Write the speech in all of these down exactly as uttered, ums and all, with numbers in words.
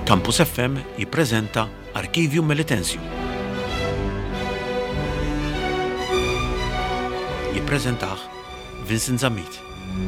Campus F M jippreżenta Arkivium Melitensju. Jippreżentaħ Vincent Zammit.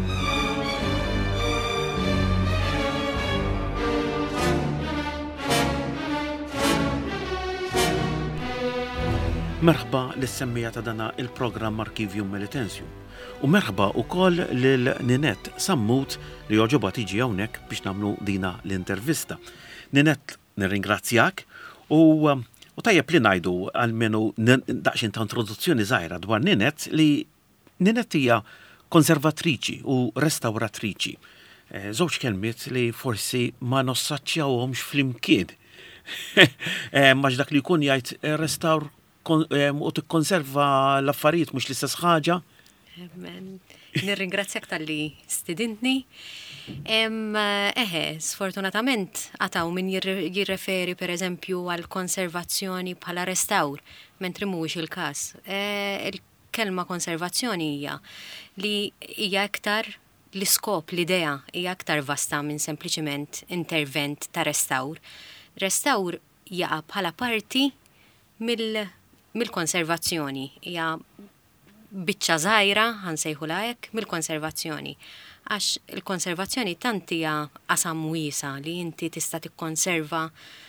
Merħba l-semmija ta' dana il-programm Arkivium Melitensju. U merħba wkoll lil Ninette Sammut li joġoba tiġi hawnhekk biex nagħmlu dina l-intervista. Ninette, nirringrazzjak u u tajjeb li ngħidu għalmenu daqsxejn ta' introduzzjoni żgħira dwar Ninette li Ninette hija konservatriċi u restawratriċi. Żewġ kelmiet li forsi ma nossaċċjawhomx flimkien. Ma dak li jkun jgħid restawr u tikkonserva l-affarijiet mhux l-istess ħaġa. Nirringrazzjak tal-li stidintni. Eħe, sfortunatament għataw min jirreferi per eżempju għal konservazzjoni bħala restawr, mentri mhuwiex il-każ. Il-kelma konservazzjoni hija li hija iktar l-iskop, l-idea hija aktar vasta minn sempliċement intervent ta' restawr. Restawr jaqa' bħala parti mill-konservazzjoni, hija biċċa żgħira ħansejħula hekk mill-konservazzjoni. Għax il-konservazzjoni tant hija qasam wiesa li inti tista' tikkonserva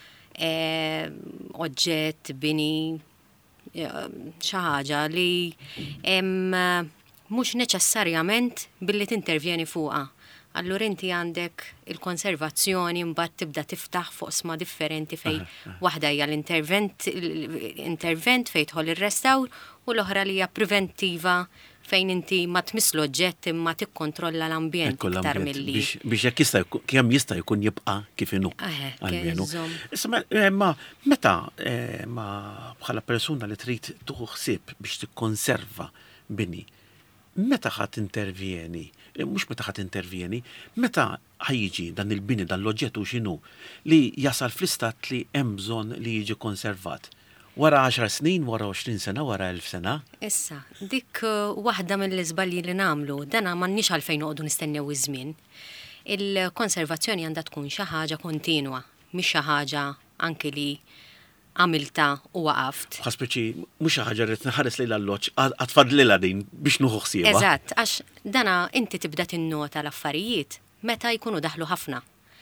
oġġett, bini, xi ħaġa li mhux neċessarjament billi tintervjeni fuqha. Allura inti għandek il-konservazzjoni mbagħad tibda tiftaħ fuq sma differenti fejn waħda hija l-intervent intervent fejn tħoll ir-restawr u l-oħra li hija preventiva fejn inti ma tmiss l-oġġett imma tikkontrolla l-ambjent iktar milli. Biex jekk jista' kemm jista' jkun jibqa' kif inhu. Almenu. Ma meta ma bħala persuna li trid tuħu ħsieb biex tikkonserva bini, meta ħadd intervjeni, mhux meta ħadd intervjeni, meta ħajjiġi dan il-bini dan l-oġġett u x'inhu li jasal fl-istat li hemm bżonn li jiġi konservat. Wara għaxar snin, wara għoxrin sena, wara elf sena? Issa, dik waħda mill-iżbalji li nagħmlu, dana m'għandniex għalfejn noqogħdu nistennew iż-żmien. Il-konservazzjoni għandha tkun xi ħaġa kontinwa, mhix xi ħaġa anke li għamilta u waqaft. Ħaspeċi mhux xi ħaġa rid nħares lejla l-loġġ għatfadlilha din biex nuħu ħsiebha. Eżatt, għax dana inti tibda tinnota l-affarijiet meta jkunu daħlu ħafna.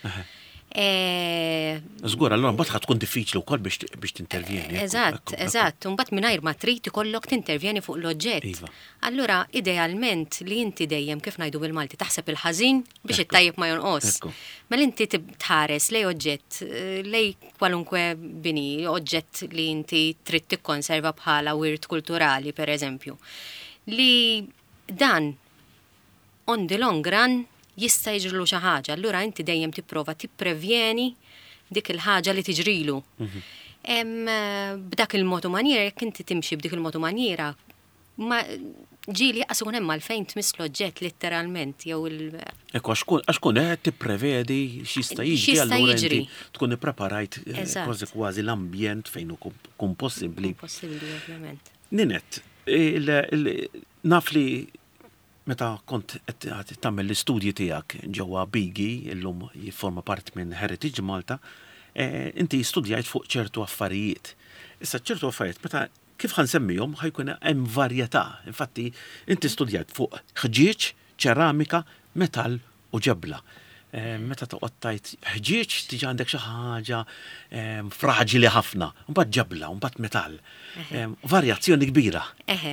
Żgur, allura mbagħad tkun diffiċli wkoll biex tintervjeni. Eżatt, eżatt, u mbagħad mingħajr ma trid ikollok tintervjeni fuq l-oġġett. Allura idealment li inti dejjem kif ngħidu bil-Malti taħseb il-ħażin biex it-tajjeb ma jonqos. Mela inti tħares lej oġġett, lej kwalunkwe bini, oġġett li inti trid tikkonserva bħala wirt kulturali pereżempju. Li dan on the long run jista' jiġrilu xi ħaġa, allura inti dejjem tipprova tipprevjeni dik il-ħaġa li tiġrilu. B'dak il-mod u maniera, jekk inti timxi b'dik il-mod u maniera, ma ġieli jaqas ikun hemm għalfejn tmiss l-oġġett litteralment jew il- Ekku għax tkun qed tipprevedi x'jista' jiġri allura inti tkun ippreparajt kważi kważi l-ambjent fejn ikun possibbli. Possibbli ovvjament. Ninette, naf li meta kont qed tagħmel l-istudji tiegħek ġewwa Bigi, illum jifforma part minn Heritage Malta, inti studjajt fuq ċertu affarijiet. Issa ċertu affarijiet meta kif ħansemmihom ħajkun hemm varjetà. Infatti inti studjajt fuq ħġieġ, ċeramika, metall u ġebla. Meta toqgħod tajt ħġieġ tiġi għandek xi ħaġa fraġili ħafna, mbagħad ġebla, mbagħad metall. Varjazzjoni kbira. Eħe.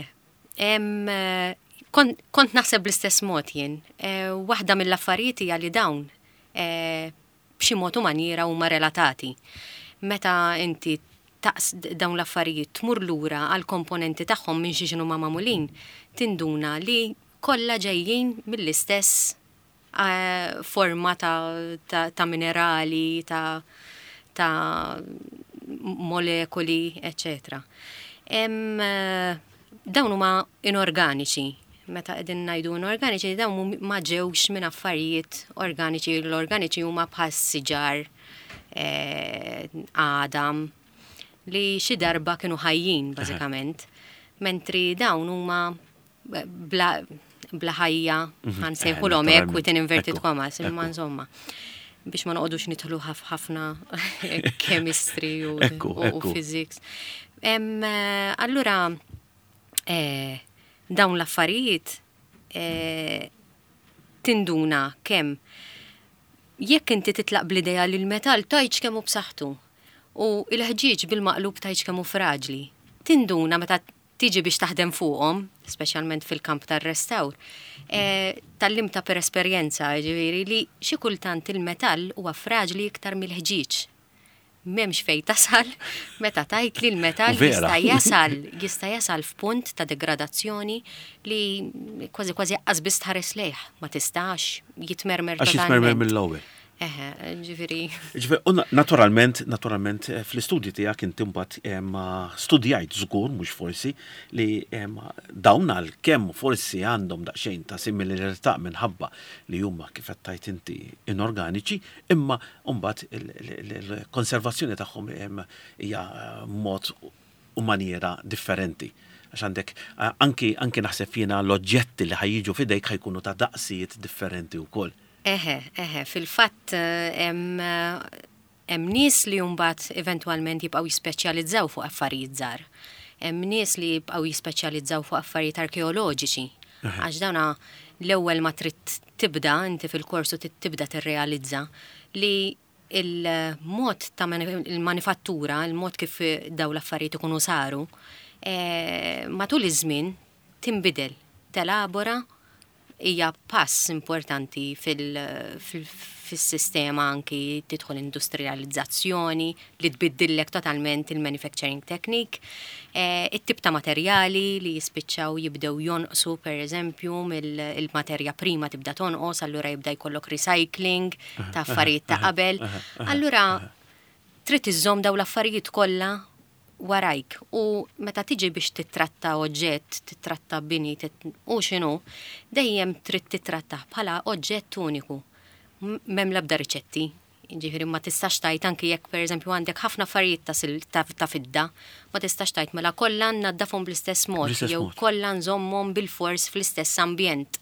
Kont naħseb bl-istess mod jien. Waħda mill-affarijiet hija li dawn b'xi mod u maniera huma relatati. Meta inti taqs dawn l-affarijiet tmur lura għal komponenti tagħhom minn xi x'inhu ma' magħmulin, tinduna li kollha ġejjin mill-istess forma ta' minerali, ta' molekoli, eċetera. Dawn huma inorganiċi. Meta qegħdin ngħidu inorganiċi dawn ma ġewx minn affarijiet organiċi. L-organiċi huma bħal siġar, għadam li xi darba kienu ħajjin bażikament, mentri dawn huma bla ħajja ħansejħulhom hekk with an inverted commas, imma insomma. biex ma noqogħdux nidħlu ħafna chemistry u physics. Allura dawn l-affarijiet tinduna kemm jekk inti titlaq bl-idea li l-metall tajġ kemm hu b'saħħtu u l-ħġieġ bil-maqlub tajġ kemm hu fraġli. Tinduna meta tiġi biex taħdem fuqhom, speċjalment fil-kamp tar-restawr, tallimta per esperjenza, ġifieri li xi kultant il-metall huwa fraġli iktar mill-ħġieġ. M'hemmx fejn tasal meta tajt li l-metall jista' jasal, jista' jasal f'punt ta' degradazzjoni li kważi kważi qaż biss tħares lejh, ma tistax jitmermer totalment. Għax jitmermer mill-ewwel. Eħe, ġifieri. Ġifieri, naturalment, naturalment fl-istudji tiegħek inti mbagħad studjajt żgur mhux forsi li dawn għal kemm forsi għandhom daqsxejn ta' similarità minħabba li huma kif qed tajt inti inorganiċi, imma mbagħad il-konservazzjoni tagħhom hija mod u maniera differenti. Għax għandek anki anki naħseb jiena l-oġġetti li ħajjiġu f'idejk ħajkunu ta' daqsijiet differenti wkoll. Eħe, eħe, fil-fatt hemm nies li mbagħad eventwalment jibqgħu jispeċjalizzaw fuq affarijiet żgħar. Hemm nies li jibqgħu jispeċjalizzaw fuq affarijiet arkeoloġiċi. Għax dawna l-ewwel ma trid tibda inti fil-korsu tibda tirrealizza li il-mod ta' il-manifattura, il-mod kif daw l-affarijiet ikunu saru, matul iż-żmien tinbidel, telabora hija pass importanti fil-sistema anki tidħol industrializzazzjoni li tbiddillek totalment il-manufacturing technique, it-tip ta' materjali li jispiċċaw jibdew jonqsu pereżempju mill-materja prima tibda tonqos, allura jibda jkollok recycling ta' affarijiet ta' qabel. Allura trid iżżomm daw l-affarijiet kollha warajk u meta tiġi biex titratta oġġett, titratta bini u x'inhu, dejjem trid titratta bħala oġġett uniku. M'hemm l-ebda riċetti. Ġifieri ma tistax tajt anke jekk pereżempju għandek ħafna affarijiet ta' fidda, ma tistax tajt mela kollha naddafhom bl-istess mod jew kollha nżommhom bil-fors fl-istess ambjent.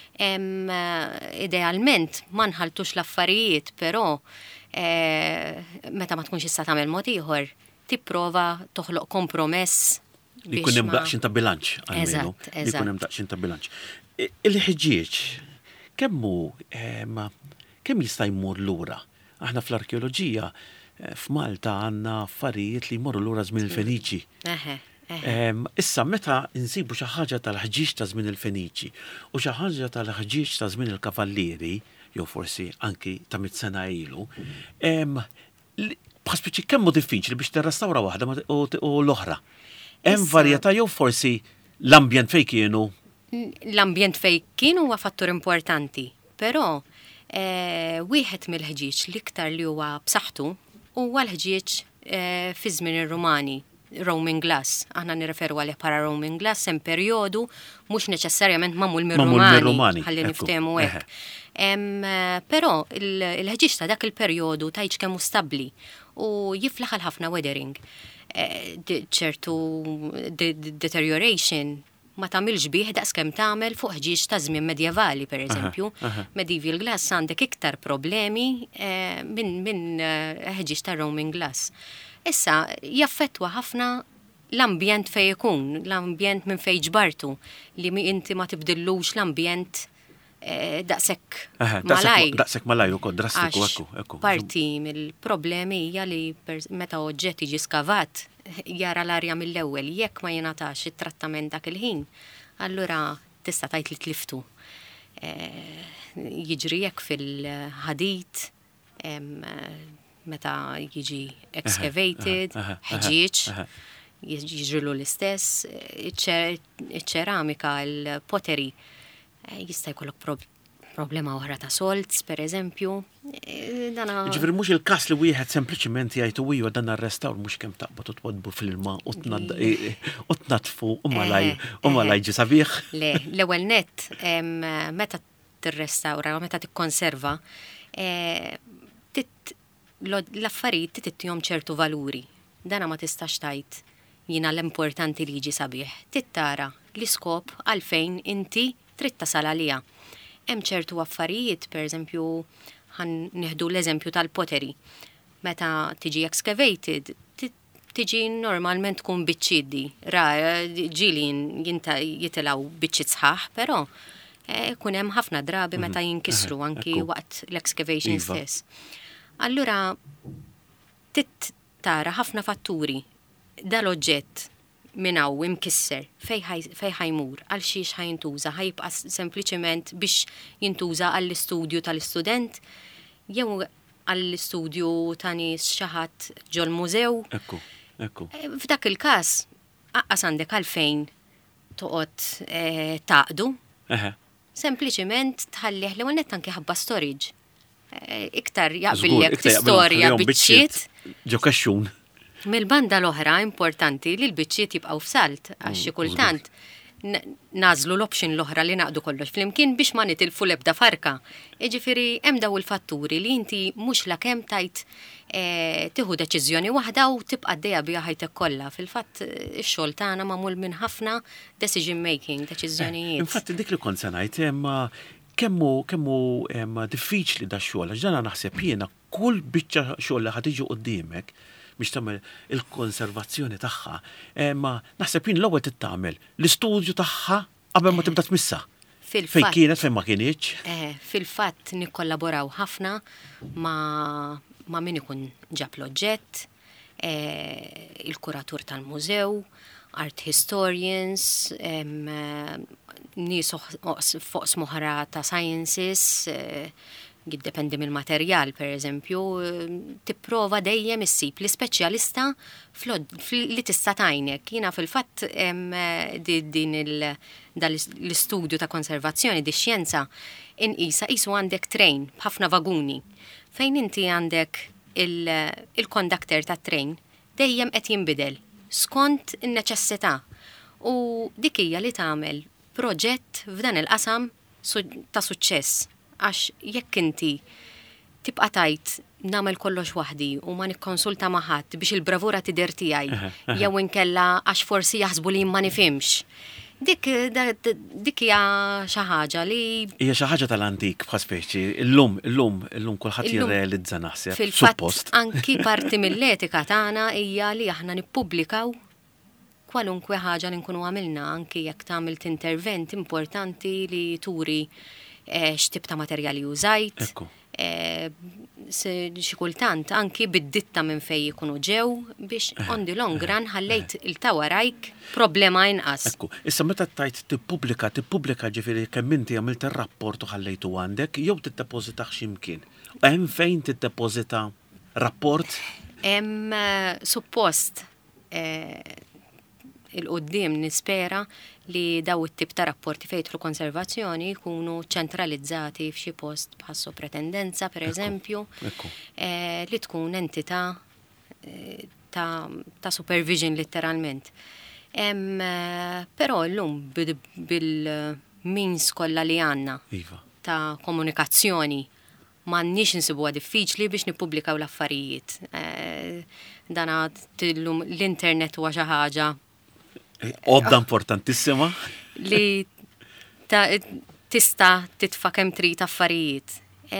Idealment ma nħaltux l-affarijiet, però meta ma tkunx issa tagħmel mod ieħor tipprova toħloq kompromess biex jkun hemm daqsxejn ta' bilanċ għalmenu. Jkun hemm daqsxejn ta' bilanċ. Il-ħġieġ kemm hu kemm jista' jmur lura? Aħna fl-arkeoloġija f'Malta għandna affarijiet li jmorru lura żmien il-Feniċi. Issa meta insibu xi ħaġa tal-ħġieġ ta' żmien il-Feniċi u xi ħaġa tal-ħġieġ ta' żmien il-Kavallieri, jew forsi anki ta' mit sena ilu, bħaspiċi kemmu diffiċli biex terrestawra waħda u l-oħra. Hemm varjetà jew forsi l-ambjent fejn kienu? L-ambjent fejn kienu huwa fattur importanti, però wieħed mill-ħġieġ l-iktar li huwa b'saħħtu huwa l-ħġieġ fi żmien ir-Rumani, Roman glass. Aħna nirreferu għalih para Roman glass hemm perjodu mhux neċessarjament magħmul mir-Rumani, ħalli niftehmu hekk. Però il-ħġieġ ta' dak il-perjodu tajġ kemm hu stabbli u jiflaħ għal ħafna weathering. ċertu deterioration ma tagħmilx bih daqskemm tagħmel fuq ħġieġ ta' żmien medjevali pereżempju. Medieval glass għandek iktar problemi minn ħġieġ ta' Roman glass. Issa jaffettwa ħafna l-ambjent fejn ikun, l-ambjent minn fejn ġbartu li inti ma tibdillux l-ambjent daqshekk malaj. Daqshekk malaj ukoll drastiku ekku. Parti mill-problemi hija li meta oġġett jiġi skavat jara l-arja mill-ewwel, jekk ma jingħatax it-trattament dak il-ħin, allura tista' tgħid li tliftu. Jiġri hekk fil-ħadid meta jiġi excavated, ħġieġ, jiġrilu l-istess, iċ-ċeramika, il-pottery, jista' jkollok problema oħra ta' solts, per eżempju. Ġifieri mhux il-każ li wieħed sempliċement jgħid huwa dan ar-restawr mhux kemm taqbad u twadbu fl-ilma u tnatfu u malaj u malaj ġi sabiħ. Le, l-ewwel nett meta tirrestawra, meta tikkonserva, l-affarijiet tittihom ċertu valuri. Dana ma tistax tajt jiena l-importanti li jiġi sabiħ. Tittara l-iskop għalfejn inti trid tasal għaliha. Hemm ċertu affarijiet, pereżempju ħan nieħdu l-eżempju tal-pottery. Meta tiġi excavated, tiġi normalment tkun biċċiddi. Ra, ġili jinta jitilaw biċċit sħaħ, però kun hemm ħafna drabi meta jinkisru anki waqt l-excavation stess. Allura, tit tara ħafna fatturi dal-oġġett minnaw imkisser fej ħajmur, għal xiex ħajintuża, ħajibqa sempliciment biex jintuża għall-istudju tal-istudent, jew għall-istudju ta' nies xaħat ġol mużew. Ekku, ekku. F'dak il-każ, aqqas għandek għalfejn toqgħod taqdu. Sempliciment tħallih li għannet anki ħabba storage. Iktar jaqbillek t-istorja biċċiet. Ġo kaxxun. Mil-banda l-oħra importanti li l-biċċiet jibqaw f'salt, għax xi kultant nażlu l-option l-oħra li naqdu kollox flimkien biex ma nitilfu l-ebda farka. Jiġifieri hemm daw il-fatturi li inti mhux lakemm tajt tieħu deċiżjoni waħda u tibqa' dejja biha ħajtek kollha. Fil-fatt ix-xogħol tagħna magħmul minn ħafna decision making, deċiżjonijiet. Infatti dik li kont se ngħid hemm kemmu kemmu diffiċli da xogħol, għax dan naħseb jiena kull biċċa xogħol li ħad tiġi quddiemek biex tagħmel il-konservazzjoni tagħha, ma naħseb jien l-ewwel tittamel l-istudju tagħha qabel ma tibda tmissa. Fejn kienet fejn ma kienitx. Fil-fatt nikkollaboraw ħafna ma' ma' min ikun ġab l-oġġett, il-kuratur tal-mużew, art historians, nies fuq smoħra ta' sciences, jiddependi mill-materjal, per eżempju, tipprova dejjem issib l-ispeċjalista li tista' tajnek. Jiena fil-fatt din l-istudju ta' konservazzjoni di xjenza inqisa qisu għandek train b'ħafna vaguni fejn inti għandek il-kondakter ta' train dejjem qed jinbidel skont in-neċessità. U dik hija li tagħmel proġett f'dan il-qasam ta' suċċess. Għax jekk inti tibqa' tajt nagħmel kollox waħdi u ma nikkonsulta ma' ħadd biex il-bravura tidher tiegħi jew inkella għax forsi jaħsbu li ma nifhimx. Dik dik hija xi ħaġa li hija xi ħaġa tal-antik bħal speċi. Illum illum illum kulħadd jirrealizza naħseb. Fil-fatt anki parti mill-etika tagħna hija li aħna nippubblikaw kwalunkwe ħaġa li nkunu għamilna anki jekk tagħmel intervent importanti li turi x'tib ta' materjali użajt, xi kultant anki bid-ditta minn fejn jkunu ġew biex on the long run ħallejt il-tawarajk problema inqas. Ekku, issa meta tajt tippubblika, tippubblika ġifieri kemm inti għamilt ir-rapport u ħallejtu għandek jew tiddepożitah x'imkien. Hemm fejn tiddepożita rapport? Hemm suppost il-qoddim nispera li daw it-tip ta' rapporti fejtħlu konservazzjoni jkunu ċentralizzati f'xi post bħal sopratendenza, per eżempju, li tkun entità ta' supervision literalment. Però llum bil-means kollha li għandna ta' komunikazzjoni m'għandniex insibuha diffiċli biex nippubblikaw l-affarijiet. Dana l-internet huwa xi ħaġa Odda importantissima. Li tista titfa' kemm trid affarijiet.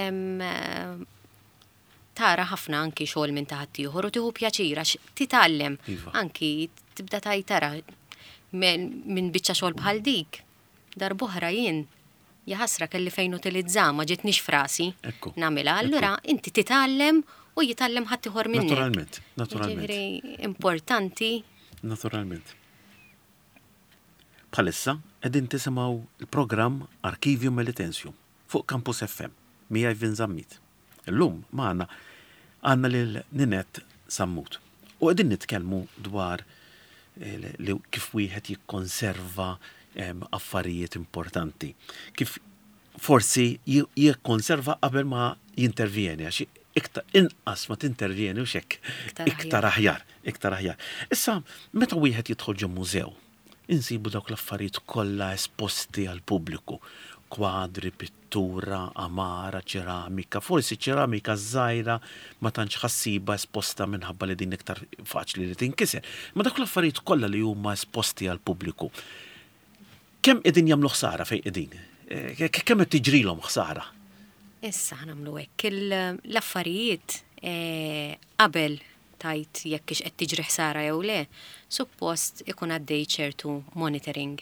Tara ħafna anki xogħol minn taħt ieħor u tieħu pjaċir għax titgħallem. Anki tibda taj tara minn biċċa xogħol bħal dik. Darb'oħra jien jaħasra kelli fejn utilizza ma ġitniex frasi nagħmilha. Allura inti titgħallem u jitgħallem ħadd ieħor minnek. Naturalment, naturalment. Importanti. Naturalment. Bħalissa qegħdin tisimgħu il-programm Arkivium Melitensium fuq Campus F M miegħi Vin Żammit. Illum magħna għandna lil Ninette Sammut. U qegħdin nitkellmu dwar kif wieħed jikkonserva affarijiet importanti. Kif forsi jikkonserva qabel ma jintervjeni għax iktar inqas ma tintervjeni u xekk iktar aħjar, iktar aħjar. Issa meta wieħed jidħol ġo mużew insibu dawk l-affarijiet kollha esposti għal pubbliku. Kwadri, pittura, amara, ċeramika, forsi ċeramika żgħira ma tantx ħassiba esposta minħabba li din iktar faċli li tinkiser. Ma dawk l-affarijiet kollha li huma esposti għal pubbliku. Kemm qegħdin jagħmlu ħsara fejn qegħdin? Kemm qed tiġrilhom ħsara? Issa ħanamlu hekk. L-affarijiet qabel tajt jekk ix qed tiġri ħsara jew le, suppost ikun għaddej ċertu monitoring.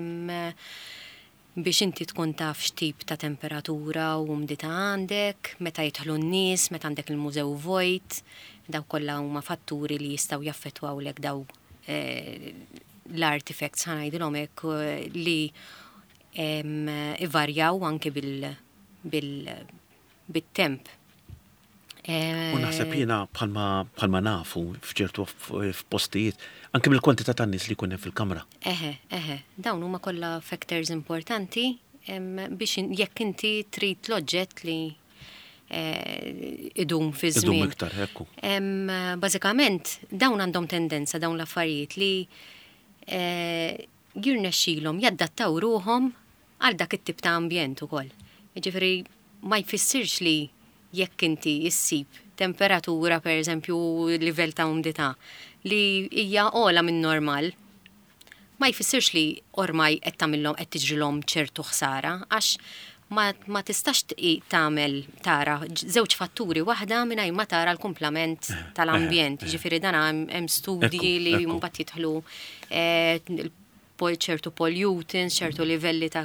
Biex inti tkun taf x'tip ta' temperatura u umdita għandek, meta jidħlu n-nies, meta għandek il-mużew vojt, daw kollha huma fatturi li jistgħu jaffettwawlek daw l-artifacts ħanajdilhom hekk li ivarjaw anke bil-temp. U naħseb jiena bħalma nafu f'ċertu f'postijiet, anke mill-kwantità tan-nies li jkun hemm fil-kamra. Eħe, eħe, dawn huma kollha factors importanti biex jekk inti trid l-oġġett li idum fi żmien. Idum iktar hekku. Bażikament dawn għandhom tendenza dawn l-affarijiet li jirnexxilhom jaddattaw ruhom għal dak it-tip ta' ambjent ukoll. Jiġifieri ma jfissirx li jekk inti issib temperatura pereżempju livell ta' umdità li hija ogħla minn normal, ma jfissirx li ormai qed tagħmilhom qed tiġrilhom ċertu ħsara għax ma, ma tistax tagħmel tara żewġ fatturi waħda mingħajr ma tara l-kumplament tal-ambjent. Jiġifieri dan hemm studji li mbagħad jidħlu ċertu pollutants, ċertu livelli ta'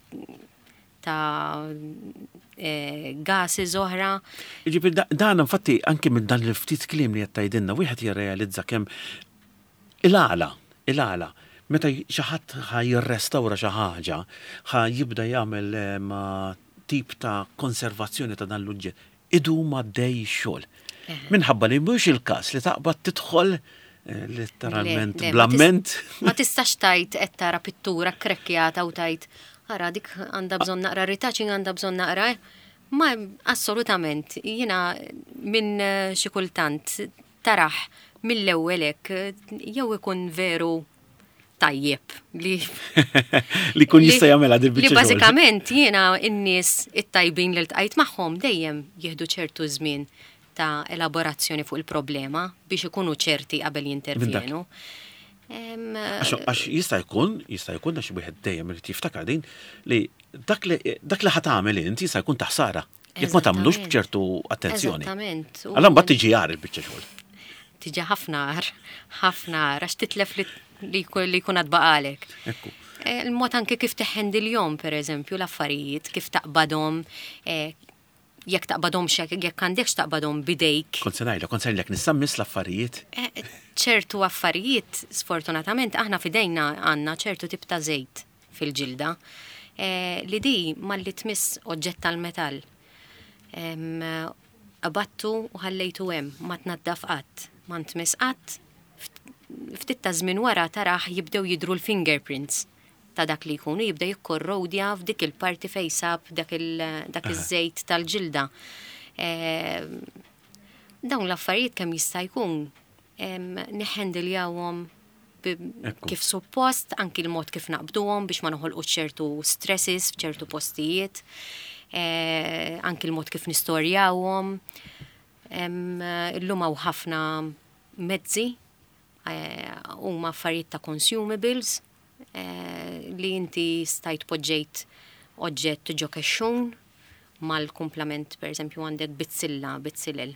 ta' gases oħra. Jiġifieri dan infatti anke minn dan il-ftit kliem li qed tgħidilna wieħed jirrealizza kemm il-għala, il-għala meta xi ħadd ħa jirrestawra xi ħaġa, ħa jibda jagħmel tip ta' konservazzjoni ta' dan l-oġġett idum għaddej xogħol. Minħabba li mhux il-każ li taqbad tidħol letteralment blamment. Ma tistax tajt qed tara pittura krekkjata u tajt ara dik għandha bżonn naqra ritaċi għandha bżonn naqra. Ma assolutament, jiena minn xi kultant taraħ mill-ewwel hekk jew ikun veru tajjeb li li kun jista' jagħmel għad il-biċċa. Li bażikament jiena n-nies it-tajbin li ltqajt magħhom dejjem jieħdu ċertu żmien ta' elaborazzjoni fuq il-problema biex ikunu ċerti qabel jintervjenu. Għax jista' jkun, jista' jkun għax wieħed dejjem irid jiftakar din li dak li dak li ħadd tagħmel inti jista' jkun taħsara. Jekk ma tagħmlux b'ċertu attenzjoni. Eżattament. Allura mbagħad tiġi għar il-biċċa xogħol. Tiġi ħafna għar, ħafna għar għax titlef li jkun għad baqalek. Ekku. Il-mod anke kif teħħendilhom pereżempju l-affarijiet, kif taqbadhom, jekk taqbadhom jekk għandekx taqbadhom bidejk. Kont se ngħidlek, kont se ngħidlek nissammis l-affarijiet. ċertu affarijiet, sfortunatament, aħna fidejna għandna ċertu tip ta' żejt fil-ġilda li di malli tmiss oġġett tal-metall. Abattu u ħallejtu hemm, ma tnaddaf qatt, ma ntmiss qatt, ftit ta' żmien wara taraħ jibdew jidru l-fingerprints ta' dak li jkunu jibda jikkorrodja f'dik il-parti fejn sab dak iż-żejt tal-ġilda. Dawn l-affarijiet kemm jista' jkun niħħendiljawhom kif suppost, anki l-mod kif naqbduhom biex ma noħolqu ċertu stresses f'ċertu postijiet, anki l-mod kif nistorjawhom. Illum hawn ħafna mezzi huma affarijiet ta' consumables li inti stajt poġġejt oġġett ġo kexxun mal-kumplament, pereżempju għandek bitzilla, bitzilel.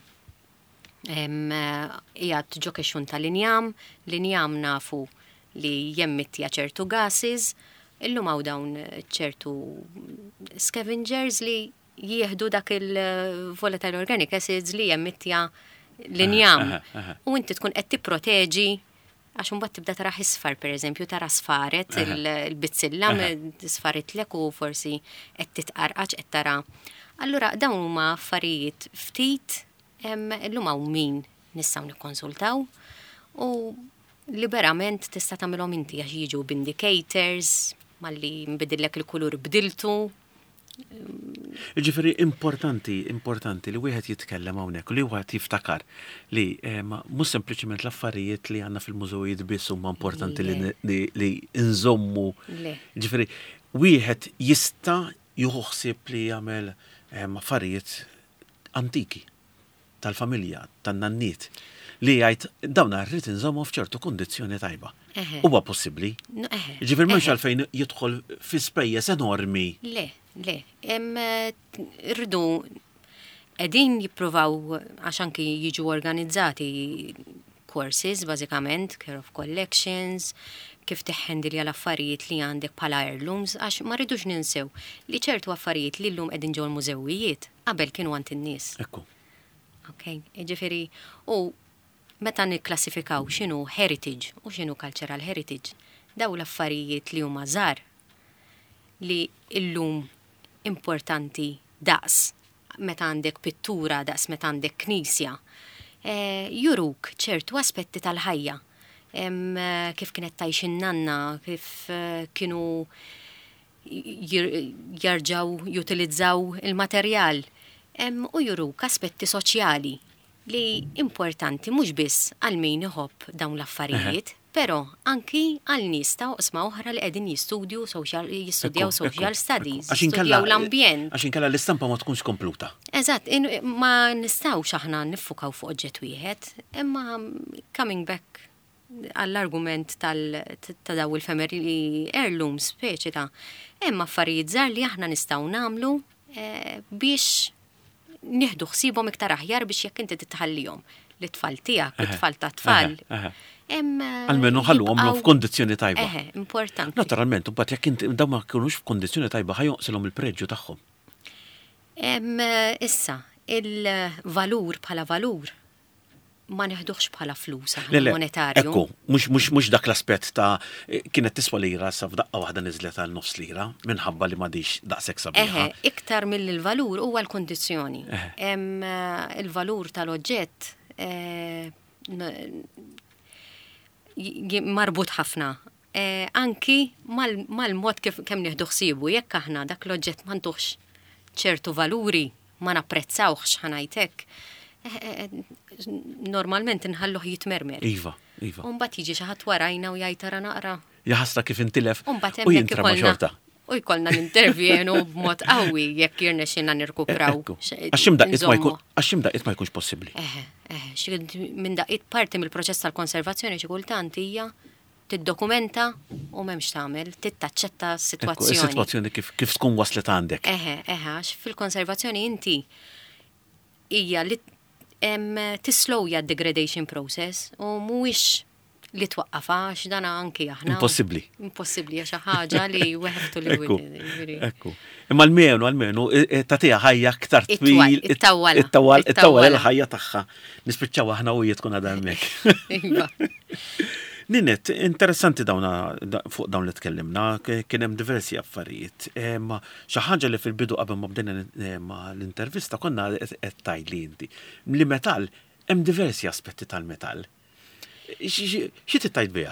Ijat ġo kexxun tal-injam, l-injam nafu li jemmittja ċertu gases, illum hawn dawn ċertu scavengers li jieħdu dak il-volatile organic acids li jemmittja l-injam. U inti tkun qed tipproteġi għax mbagħad tibda tara isfar pereżempju tara sfaret il-bitzilla sfaritlek u forsi qed titqarqax qed tara. Allura dawn huma affarijiet ftit illum hawn min nistgħu nikkonsultaw u liberament tista' tagħmilhom inti għax jiġu b'indicators malli nbidillek il-kulur bdiltu. Ġifieri importanti, importanti li wieħed jitkellem hawnhekk u li wieħed jiftakar li mhux sempliċement l-affarijiet li għandna fil-mużewijiet biss huma importanti li nżommu. Ġifieri wieħed jista' jieħu ħsieb li jagħmel affarijiet antiki tal-familja, tan-nanniet li jgħid dawn rrid inżommu f'ċertu kundizzjoni tajba. Huwa possibbli? Ġifieri mhux għalfejn jidħol fi spejjeż enormi. Le. le, irridu qegħdin jippruvaw għax anki jiġu organizzati courses, bażikament, care of collections, kif tiħħendilja l-affarijiet li għandek bħala heirlooms, għax ma rridux ninsew li ċertu affarijiet li llum qegħdin ġew l-mużewijiet qabel kienu għand in-nies. Ekku. Okay, ġifieri, u meta nikklassifikaw x'inhu heritage u x'inhu cultural heritage, daw l-affarijiet li huma żgħar li llum importanti daqs meta għandek pittura, daqs meta għandek knisja, e, juruk ċertu aspetti tal-ħajja. Em, kif kienet tajx in-nanna, kif uh, kienu jarġaw jutilizzaw il-materjal. Em, u juruk aspetti soċjali li importanti mhux biss għal min iħobb dawn l-affarijiet, uh-huh. Però anki għal nies ta' oqsma oħra li qegħdin jistudju social jistudjaw social studies, jistudjaw l-ambjent. Għax inkella l-istampa ma tkunx kompluta. Eżatt, ma nistgħux aħna niffukaw fuq oġġett wieħed, imma coming back għall-argument ta' daw il-family heirlooms speċi ta' hemm affarijiet żgħar li aħna nistgħu nagħmlu biex nieħdu ħsiebhom iktar aħjar biex jekk inti titħallihom l-tfal tiegħek, it-tfal ta' tfal. Almenu ħalluhom f'kondizzjoni tajba. Eħe, importanti. Naturalment, mbagħad jekk inti dawn ma jkunux f'kondizzjoni tajba ħajonqsilhom il-preġġu tagħhom. Issa, il-valur bħala valur ma neħduħx bħala flus monetarju. Ekku, mhux dak l-aspett ta' kienet tiswa lira sa f'daqqa waħda niżlet għal nofs lira minħabba li m'għadix daqshekk sabiħa. Eħe, iktar mill-valur huwa l-kondizzjoni. Hemm il-valur tal-oġġett marbut ħafna. Anki mal-mod kif kemm nieħdu ħsiebu, jekk aħna dak l-oġġett m'għandux ċertu valuri ma napprezzawhx ħanajtek. Normalment nħalluh jitmermer. Iva, iva. Umbat jiġi xi ħadd warajna u jgħid tara naqra. Jaħasra kif intilef u jintra ma' xorta. U jkollna nintervjenu b'mod qawwi jekk jirnexxinna nirkupraw. Għax imdaqqiet ma jkunx possibbli. Eħe, eħe, minn daqqiet parti mill-proċess tal-konservazzjoni xi kultant hija tiddokumenta u m'hemmx tagħmel, tittaċċetta s-sitwazzjoni. Is-sitwazzjoni kif kif tkun waslet għandek. Eħe, eħe, għax fil-konservazzjoni inti hija li tislowja d-degradation process u mhuwiex li twaqqafa għax dana anki aħna. Impossibbli. Impossibbli għax ħaġa li weħtu li widi. Ekku. Imma l-menu, l-menu, tagħtiha ħajja aktar twil. It-tawwal. It-tawwal, it-tawwal il-ħajja tagħha. Nispiċċaw aħna u tkun għadha hemmhekk. Ninet, interessanti dawna fuq dawn li tkellimna, kien hemm diversi affarijiet. Ma xi ħaġa li fil-bidu qabel ma bdejna l-intervista konna qed tgħidli inti. Li metall hemm diversi aspetti tal-metall. Xi tittajt biha?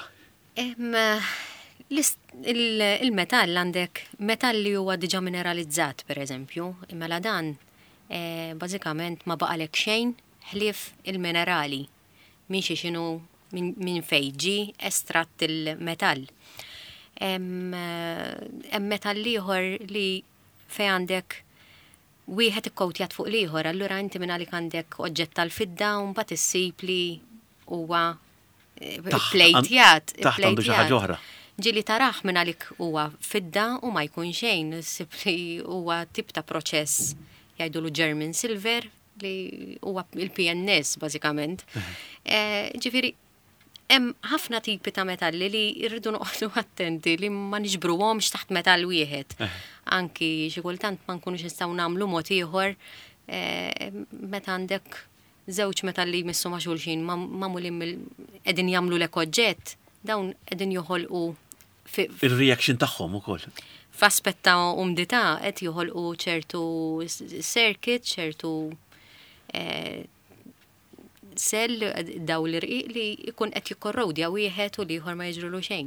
Il-metall għandek metall li huwa diġà mineralizzat pereżempju, imma dan bażikament ma baqalek xejn ħlief il-minerali minn xi xinu minn fejġi estratt il-metall. Hemm metall ieħor li fej għandek wieħed ikkowtjat fuq l-ieħor, allura inti minn għalik għandek oġġett tal-fidda u mbagħad issib li huwa plejtjat. Taħt għandu xi ħaġa oħra. Ġieli taraħ minn għalik huwa fidda u ma jkun xejn, issib li huwa tip ta' proċess jgħidulu German silver li huwa il-P N S bażikament. Ġifieri hemm ħafna tipi ta' metalli li rridu noqogħdu attenti li ma niġbruhomx taħt metall wieħed. Anki xi kultant ma nkunux nistgħu nagħmlu mod ieħor meta għandek żewġ metalli jmissu ma' xulxin magħmulin qegħdin jagħmlu lek oġġett, dawn qegħdin joħolqu ir-reaction tagħhom ukoll. F'aspett ta' umdità qed joħolqu ċertu circuit, ċertu sell daw l-irqiq li jkun qed jikkorrodja wieħed u liħor ma jiġrulu xejn.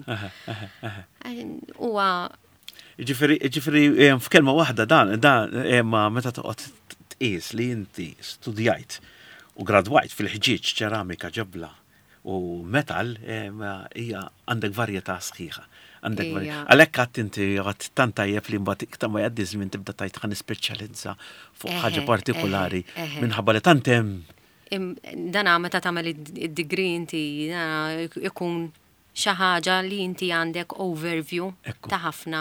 Huwa Ġifieri f'kelma waħda dan dan ma meta toqgħod tqis li inti studjajt u gradwajt fil-ħġieġ ċeramika ġebla u metal hija għandek varjetà sħiħa. Għandek għalhekk għadt inti għad tant tajjeb li mbagħad iktar ma jgħaddi żmien tibda tajt ħa nispeċjalizza fuq ħaġa partikolari minħabba li tant hemm. Dana meta tagħmel id-degree inti ikun xi ħaġa li inti għandek overview ta' ħafna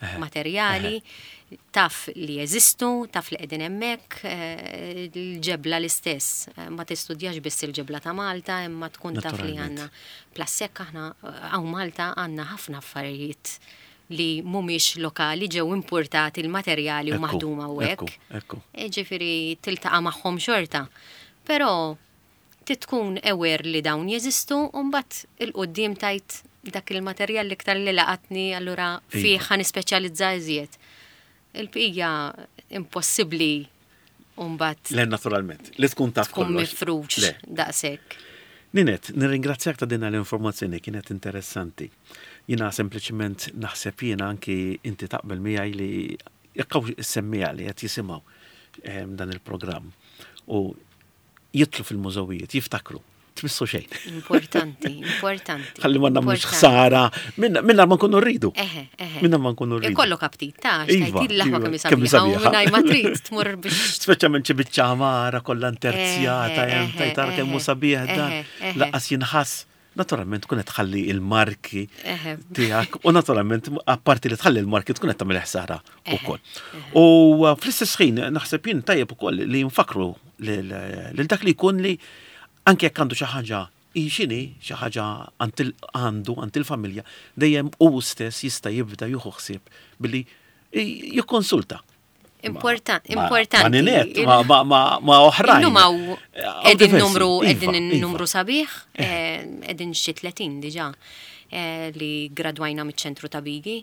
materjali, taf li jeżistu, taf li qegħdin hemmhekk, il-ġebla l-istess. Ma tistudjax biss il-ġebla ta' Malta, imma tkun taf li għandna plassek aħna hawn Malta għandna ħafna affarijiet li mhumiex lokali ġew importati l-materjali u maħduma u hekk. Ġifieri tiltaqa' magħhom xorta. Però titkun aware li dawn jeżistu u mbagħad il-qudiem tajt dak il-materjal iktar li laqatni allura fih ħan ispeċjalizza iżjed. Il-bqija impossibbli u mbagħad. Le naturalment, li tkun taf tkun mifruġ daqshekk. Ninet, nirringrazzjak ta' din l-informazzjoni kienet interessanti. Jiena sempliċement naħseb jiena anki inti taqbel miegħi li jekk semmija li qed jisimgħu dan il-programm u jitlu fil-mużewijiet, jiftakru, tmissu xejn. Importanti, importanti. Ħalli ma nagħmlux ħsara, minna ma nkunu rridu. Eħe, eħe. Minna ma nkunu rridu. Ikollok aptitax, tajti l-laħma kemm isabiħa u mingħajr ma trid tmur biex. Speċjalment xi biċċa amara kollha interzjata, hemm tajtar kemm hu sabiħ dan, laqas jinħass. Naturalment tkun qed tħalli il-marki tiegħek u naturalment apparti li tħalli il-marki tkun qed tagħmel ħsara wkoll. U fl-istess ħin naħseb jien tajjeb ukoll li nfakru lil dak li jkun li anke jekk għandu xi ħaġa x'inhi xi ħaġa għandu għand il-familja dejjem hu stess jista' jibda jieħu ħsieb billi jikkonsulta. Importanti, importanti. Ma ninet, ma oħrajn. Illum hawn qegħdin numru qegħdin numru sabiħ, qegħdin xi tletin diġà li gradwajna miċ-ċentru ta' Bigi.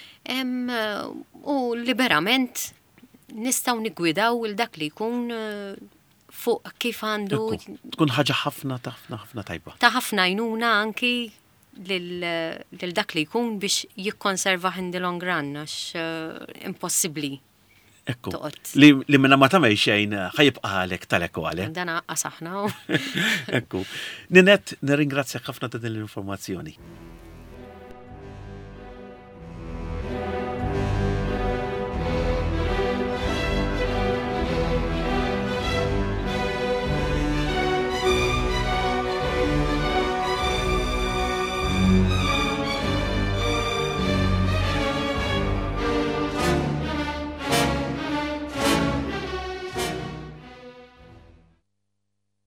U liberament nistgħu niggwidaw il dak li jkun fuq kif għandu. Tkun ħaġa ħafna ħafna ħafna tajba. Ta' ħafna jnuna anki lil dak li jkun biex jikkonserva in the long run għax impossibbli. Ekku, li minna ma tamej xejn ħajibqa għalek talek u għalek. Dana qasaħna. Ekku, Ninet, nirringrazzjak ħafna ta' din l-informazzjoni.